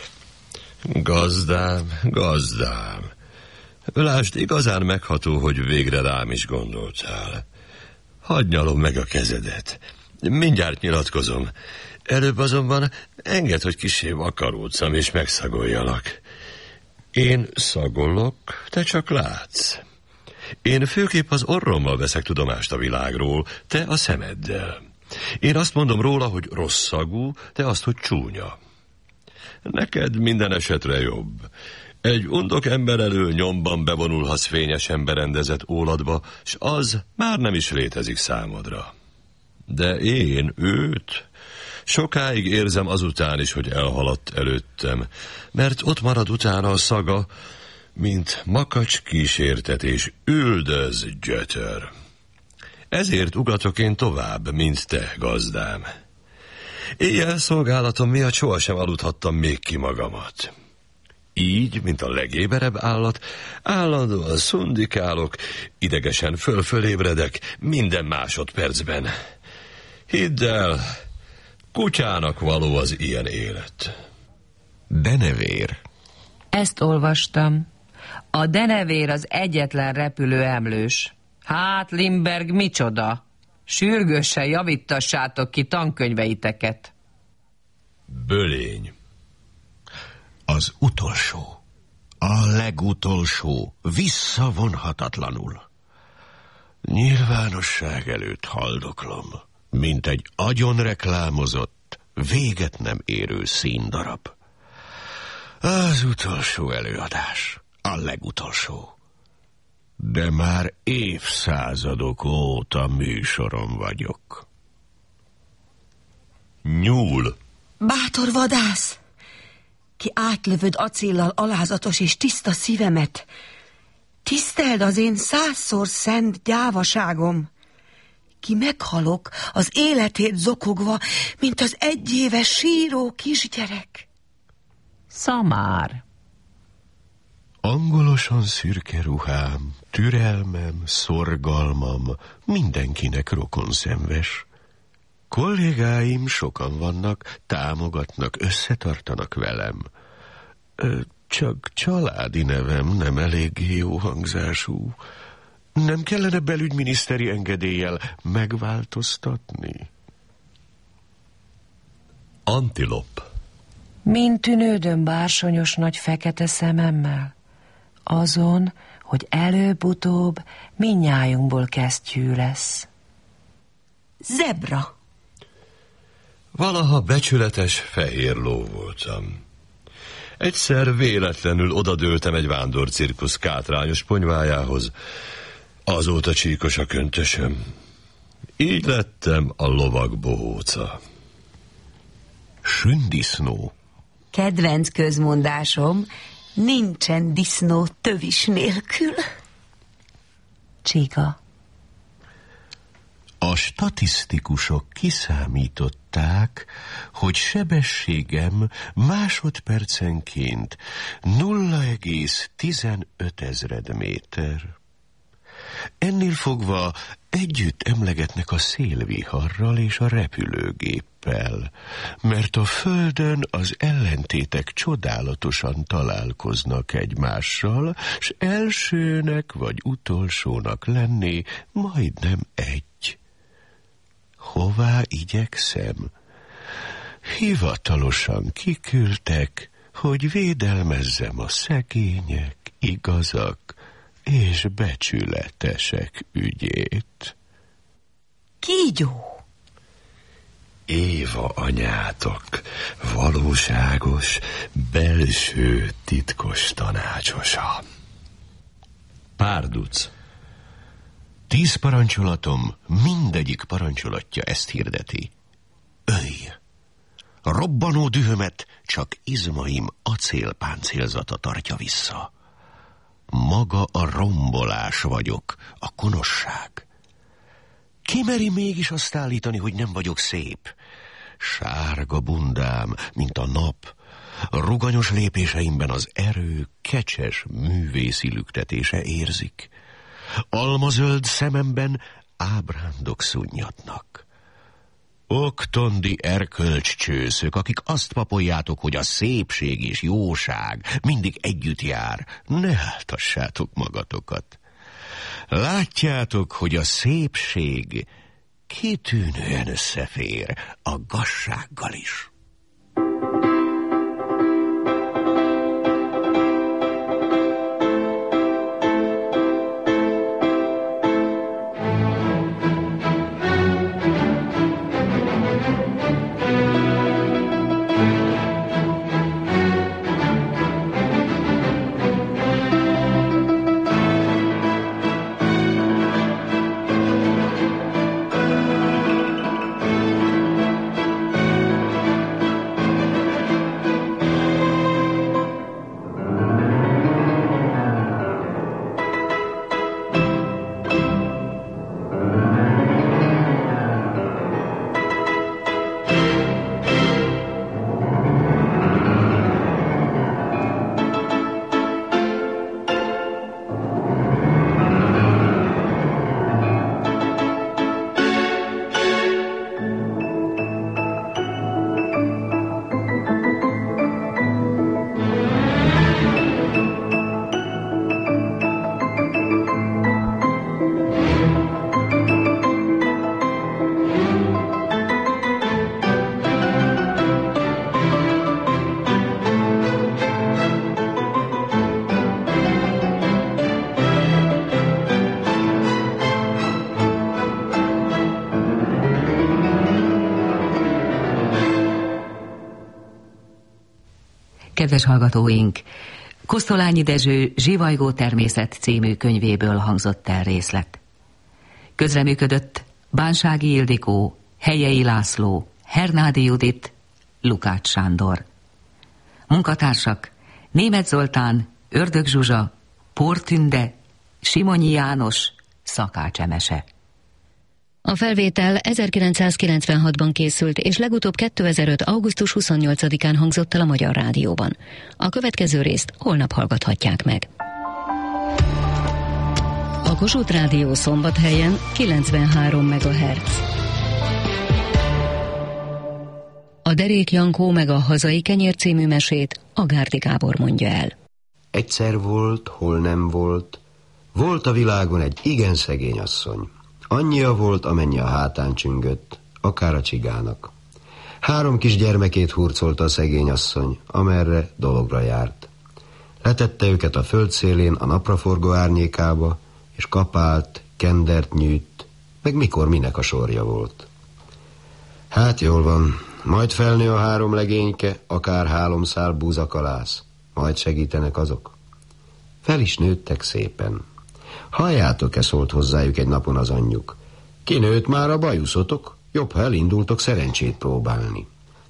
Gazdám. Lásd, igazán megható, hogy végre rám is gondoltál. Hadd nyalom meg a kezedet. Mindjárt nyilatkozom. Előbb azonban engedd, hogy kissé vakaródzam és megszagoljalak. Én szagolok, te csak látsz. Én főképp az orrommal veszek tudomást a világról, te a szemeddel. Én azt mondom róla, hogy rossz szagú, te azt, hogy csúnya. Neked minden esetre jobb. Egy undok ember elől nyomban bevonulhatsz fényesen berendezett óladba, s az már nem is létezik számodra. De én őt sokáig érzem azután is, hogy elhaladt előttem, mert ott marad utána a szaga, mint makacs kísértetés, üldöz gyötör. Ezért ugatok én tovább, mint te, gazdám. Éjjel szolgálatom miatt sohasem aludhattam még ki magamat. Így, mint a legéberebb állat, állandóan szundikálok, idegesen fölébredek minden másodpercben. Hidd el, kutyának való az ilyen élet. Denevér. Ezt olvastam. A denevér az egyetlen repülő emlős. Hát, Limberg, micsoda? Sürgősen javítassátok ki tankönyveiteket. Bölény. Az utolsó. A legutolsó. Visszavonhatatlanul. Nyilvánosság előtt haldoklom, mint egy agyonreklámozott, véget nem érő színdarab. Az utolsó előadás. A legutolsó. De már évszázadok óta műsoron vagyok. Nyúl. Bátor vadász, ki átlövöd acéllal alázatos és tiszta szívemet, tiszteld az én 100-szor szent gyávaságom, ki meghalok az életét zokogva, mint az egyéves síró kisgyerek. Szamár. Angolosan szürke ruhám, türelmem, szorgalmam, mindenkinek rokonszenves. Kollégáim sokan vannak, támogatnak, összetartanak velem. Csak családi nevem nem eléggé jó hangzású. Nem kellene belügyminiszteri engedéllyel megváltoztatni? Antilop. Mint tűnődöm bársonyos nagy fekete szememmel, azon, hogy előbb-utóbb mindnyájunkból kesztyű lesz. Zebra. Valaha becsületes fehér ló voltam. Egyszer véletlenül odadőltem egy vándorcirkusz kátrányos ponyvájához. Azóta csíkos a köntösöm. Így lettem a lovag bohóca. Sündisznó. Kedvenc közmondásom, nincsen disznó tövis nélkül. Csiga. A statisztikusok kiszámították, hogy sebességem másodpercenként 0,15 méter. Ennél fogva együtt emlegetnek a szélviharral és a repülőgéppel, mert a Földön az ellentétek csodálatosan találkoznak egymással, s elsőnek vagy utolsónak lenni majdnem egy. Hová igyekszem? Hivatalosan kiküldtek, hogy védelmezzem a szegények, igazak és becsületesek ügyét. Kígyó! Éva anyátok, valóságos, belső, titkos tanácsosa. Párduc. 10 parancsolatom, mindegyik parancsolatja ezt hirdeti. Ölj! Robbanó dühömet csak izmaim acélpáncélzata tartja vissza. Maga a rombolás vagyok, a gonoszság. Ki meri mégis azt állítani, hogy nem vagyok szép? Sárga bundám, mint a nap, ruganyos lépéseimben az erő kecses művészi lüktetése érzik. Almazöld szememben ábrándok szunnyadnak. Oktondi erkölcscsőszök, akik azt papoljátok, hogy a szépség és jóság mindig együtt jár, ne áltassátok magatokat. Látjátok, hogy a szépség kitűnően összefér a gazsággal is. Kedves hallgatóink, Kosztolányi Dezső Zsivajgó természet című könyvéből hangzott el részlet. Közreműködött Bánsági Ildikó, Helyei László, Hernádi Judit, Lukács Sándor. Munkatársak: Németh Zoltán, Ördög Zsuzsa, Pór Tünde, Simonyi János, Szakács Emese. A felvétel 1996-ban készült, és legutóbb 2005. augusztus 28-án hangzott el a Magyar Rádióban. A következő részt holnap hallgathatják meg. A Kossuth Rádió Szombathelyen 93 MHz. A Derék Jankó meg a Hazai Kenyér című mesét a Gárdi Gábor mondja el. Egyszer volt, hol nem volt. Volt a világon egy igen szegény asszony. Annyia volt, amennyi a hátán csüngött, akár a csigának. 3 kis gyermekét hurcolta a szegény asszony, amerre dologra járt. Letette őket a föld szélén a napraforgó árnyékába, és kapált, kendert nyűjt, meg mikor minek a sorja volt. Hát jól van, majd felnő a 3 legényke, akár 3 szál búzakalász, majd segítenek azok. Fel is nőttek szépen. Halljátok-e, szólt hozzájuk egy napon az anyjuk. Kinőtt már a bajuszotok, jobb, ha elindultok szerencsét próbálni.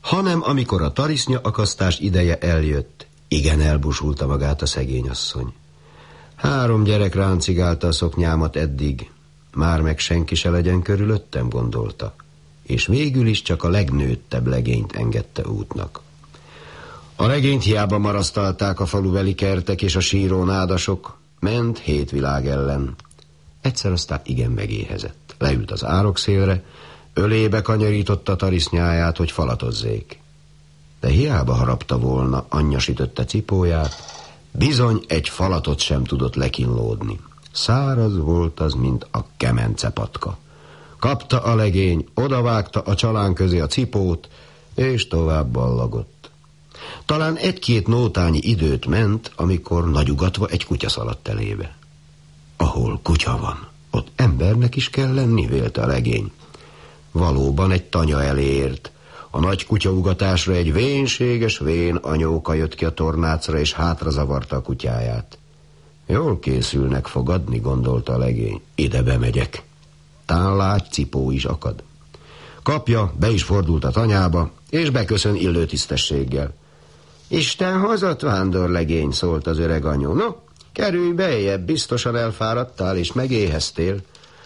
hanem amikor a tarisznya akasztás ideje eljött, igen elbusulta magát a szegény asszony. 3 gyerek ráncigálta a szoknyámat eddig, már meg senki se legyen körülöttem, gondolta, és végül is csak a legnőttebb legényt engedte útnak. A legényt hiába marasztalták a falubeli kertek és a síró nádasok, ment 7 világ ellen. Egyszer aztán igen megéhezett. Leült az árokszélre, ölébe kanyarította a tarisznyáját, hogy falatozzék. De hiába harapta volna, anyja sütötte cipóját, bizony egy falatot sem tudott lekínlódni. Száraz volt az, mint a kemencepatka. Kapta a legény, odavágta a csalán közé a cipót, és tovább ballagott. Talán 1-2 nótányi időt ment, amikor nagyugatva egy kutya szaladt elébe. Ahol kutya van, ott embernek is kell lenni, vélte a legény. Valóban egy tanya elért. A nagy kutyaugatásra egy vénséges vén anyóka jött ki a tornácra, és hátra zavarta a kutyáját. Jól készülnek fogadni, gondolta a legény. Ide bemegyek. Tán lágy cipó is akad. Kapja, be is fordult a tanyába, és beköszön illő tisztességgel. Isten hozott, vándorlegény, szólt az öreg anyó. No, kerülj bejjebb, biztosan elfáradtál, és megéheztél.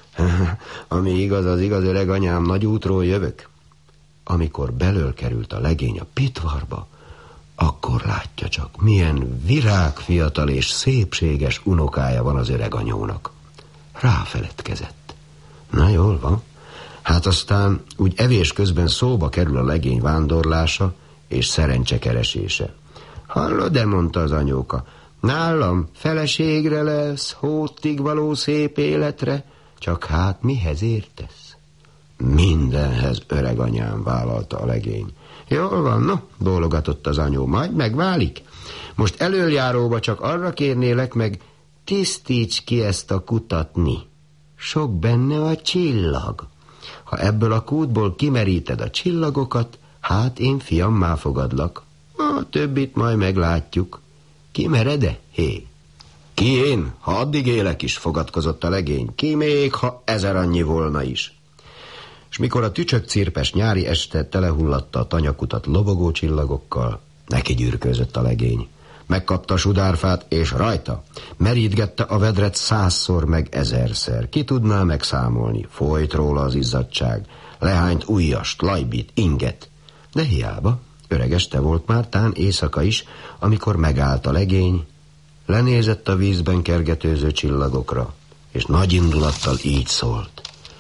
Ami igaz, az igaz, öreg anyám, nagy útról jövök. Amikor belől került a legény a pitvarba, akkor látja csak, milyen virágfiatal és szépséges unokája van az öreg anyónak. Ráfeledkezett. Na jól van. Hát aztán úgy evés közben szóba kerül a legény vándorlása és szerencsekeresése. Hallod-e, mondta az anyóka, nálam feleségre lesz, hótig való szép életre, csak hát mihez értesz? Mindenhez, öreg anyám, vállalta a legény. Jól van, no, bólogatott az anyó, majd megválik. Most elöljáróba csak arra kérnélek meg, tisztíts ki ezt a kutatni. Sok benne a csillag. Ha ebből a kútból kimeríted a csillagokat, hát én fiammá fogadlak. A többit majd meglátjuk. Kimered-e? Hé. Ki én? Ha addig élek is, fogadkozott a legény. Ki még, ha 1000 annyi volna is. És mikor a tücsökcirpes nyári este telehullatta a tanyakutat lobogó csillagokkal, neki gyűrkőzött a legény. Megkapta a sudárfát, és rajta merítgette a vedret 100-szor meg 1000-szer. Ki tudná megszámolni? Folyt róla az izzadság. Lehányt ujjast, lajbit, inget. De hiába, öreg este volt már, tán éjszaka is, amikor megállt a legény, lenézett a vízben kergetőző csillagokra, és nagy indulattal így szólt.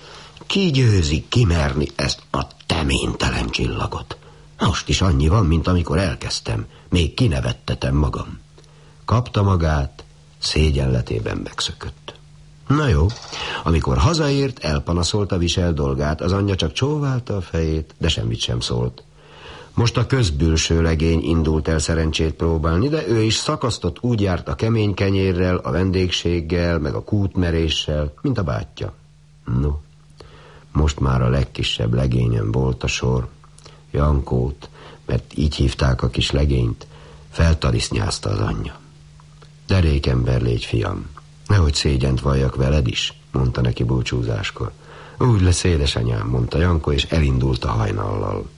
Ki győzi kimerni ezt a teménytelen csillagot? Most is annyi van, mint amikor elkezdtem. Még kinevettetem magam. Kapta magát, szégyenletében megszökött. Na jó, amikor hazaért, elpanaszolta visel dolgát, az anyja csak csóválta a fejét, de semmit sem szólt. Most a közbülső legény indult el szerencsét próbálni, de ő is szakasztott, úgy járt a kemény kenyérrel, a vendégséggel, meg a kútmeréssel, mint a bátyja. No, most már a legkisebb legényen volt a sor. Jankót, mert így hívták a kis legényt, feltarisznyázta az anyja. Derékember légy, fiam, nehogy szégyent valljak veled is, mondta neki búcsúzáskor. Úgy lesz, édesanyám, mondta Jankó, és elindult a hajnallal.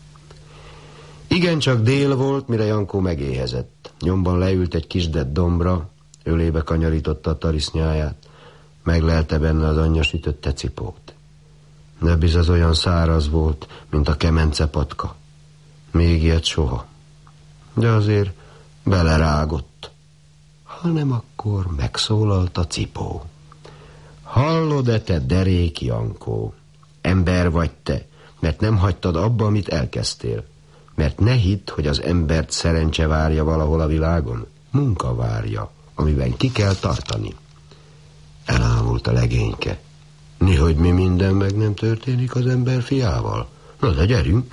Igencsak dél volt, mire Jankó megéhezett. Nyomban leült egy kisdett dombra, ölébe kanyarította a tarisznyáját, meglelte benne az anyja sütötte cipót. De biz az olyan száraz volt, mint a kemencepatka. Még ilyet soha. De azért belerágott. Hanem akkor megszólalt a cipó. Hallod-e, te derék Jankó? Ember vagy te, mert nem hagytad abba, amit elkezdtél. Mert ne hidd, hogy az embert szerencse várja valahol a világon. Munka várja, amiben ki kell tartani. Elámult a legényke. Nihogy mi minden meg nem történik az ember fiával. Na de gyerünk.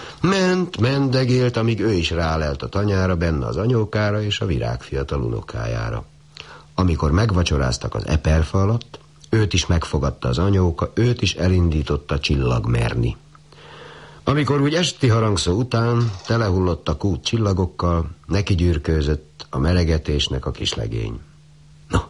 Mendegélt, amíg ő is rálelt a tanyára, benne az anyókára és a virágfiatal unokájára. Amikor megvacsoráztak az eperfa alatt, őt is megfogadta az anyóka, őt is elindította csillagmerni. Amikor úgy esti harangszó után telehullott a kút csillagokkal, neki gyűrkőzött a meregetésnek a kislegény. Na,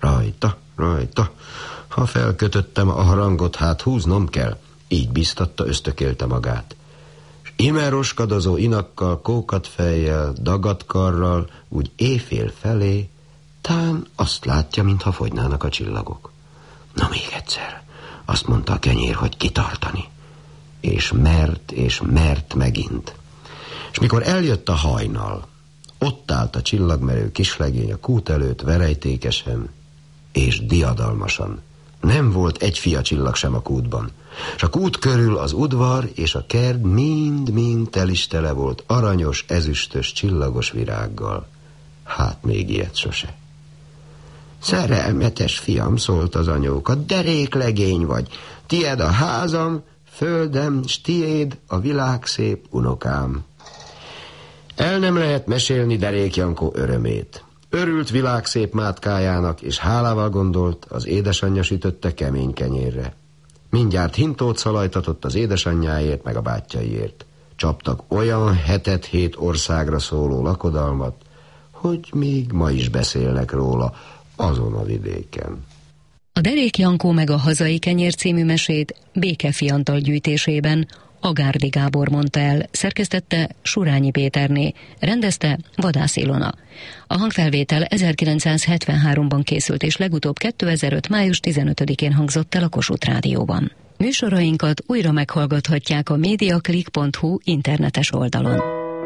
rajta, ha felkötöttem a harangot, hát húznom kell, így biztatta, ösztökélte magát. És Ime roskadozó inakkal, kókat fejjel, dagat karral, úgy éjfél felé, tán azt látja, mintha fogynának a csillagok. Na még egyszer, azt mondta a kenyér, hogy kitartani. És mert megint. És mikor eljött a hajnal, ott állt a csillagmerő kislegény a kút előtt verejtékesen és diadalmasan. Nem volt egy fiacsillag sem a kútban. És a kút körül az udvar és a kert mind-mind tel is tele volt aranyos, ezüstös, csillagos virággal. Hát még ilyet sose. Szerelmetes fiam, szólt az anyóka, deréklegény vagy. Tied a házam, földem, s tiéd a világszép unokám. El nem lehet mesélni Derék Jankó örömét. Örült világszép mátkájának, és hálával gondolt, az édesanyja sütötte kemény kenyérre. Mindjárt hintót szalajtatott az édesanyjáért, meg a bátyjaiért. Csaptak olyan 7 országra szóló lakodalmat, hogy még ma is beszélnek róla azon a vidéken. A Derék Jankó meg a hazai kenyér című mesét Békefi Antal gyűjtésében Agárdi Gábor mondta el, szerkesztette Surányi Péterné, rendezte Vadász Ilona. A hangfelvétel 1973-ban készült, és legutóbb 2005. május 15-én hangzott el a Kossuth Rádióban. Műsorainkat újra meghallgathatják a mediaclick.hu internetes oldalon.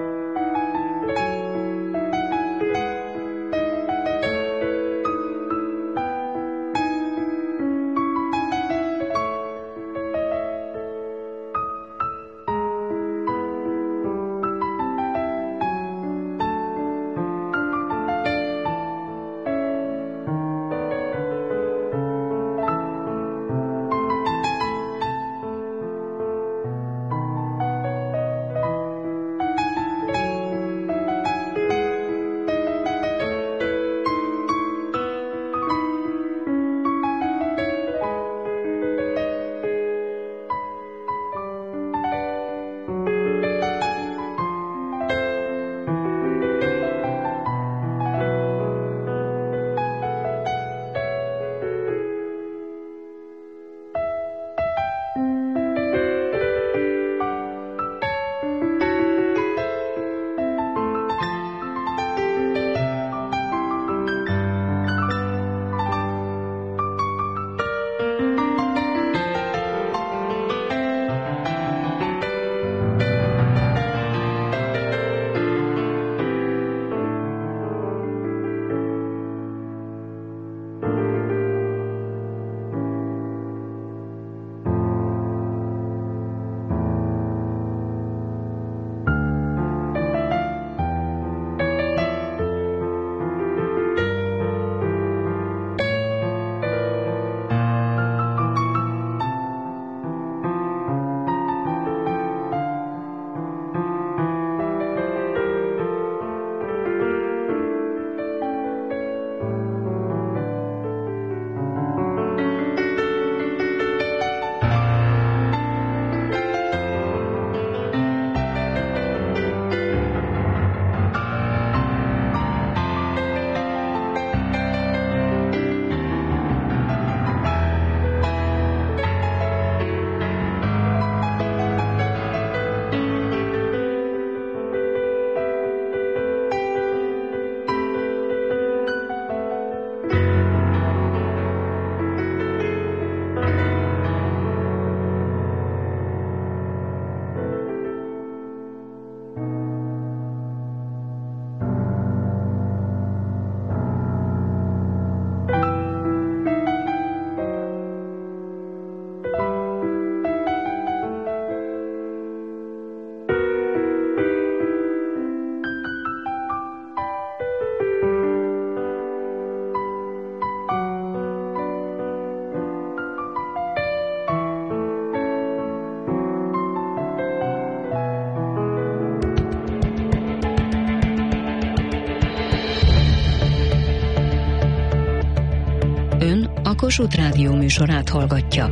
a Kossuth Rádió műsorát hallgatja.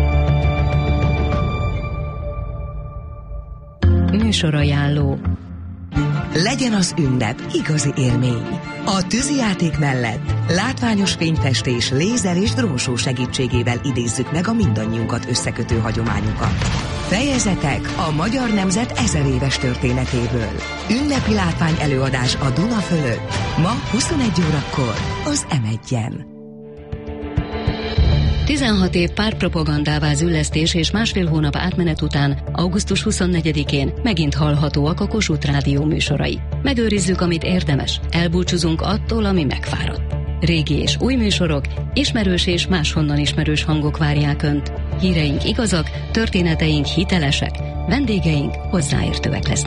Műsorajánló. Legyen az ünnep igazi élmény. A tűzijáték mellett látványos fényfestés, lézer és drónshow segítségével idézzük meg a mindannyiunkat összekötő hagyományokat. Fejezetek a magyar nemzet 1000 éves történetéből. Ünnepi látvány előadás a Duna fölött. Ma 21 órakor az M1-en. 16 év pártpropagandává züllesztés és másfél hónap átmenet után augusztus 24-én megint hallhatóak a Kossuth Rádió műsorai. Megőrizzük, amit érdemes, elbúcsúzunk attól, ami megfáradt. Régi és új műsorok, ismerős és máshonnan ismerős hangok várják Önt. Híreink igazak, történeteink hitelesek, vendégeink hozzáértőek lesznek.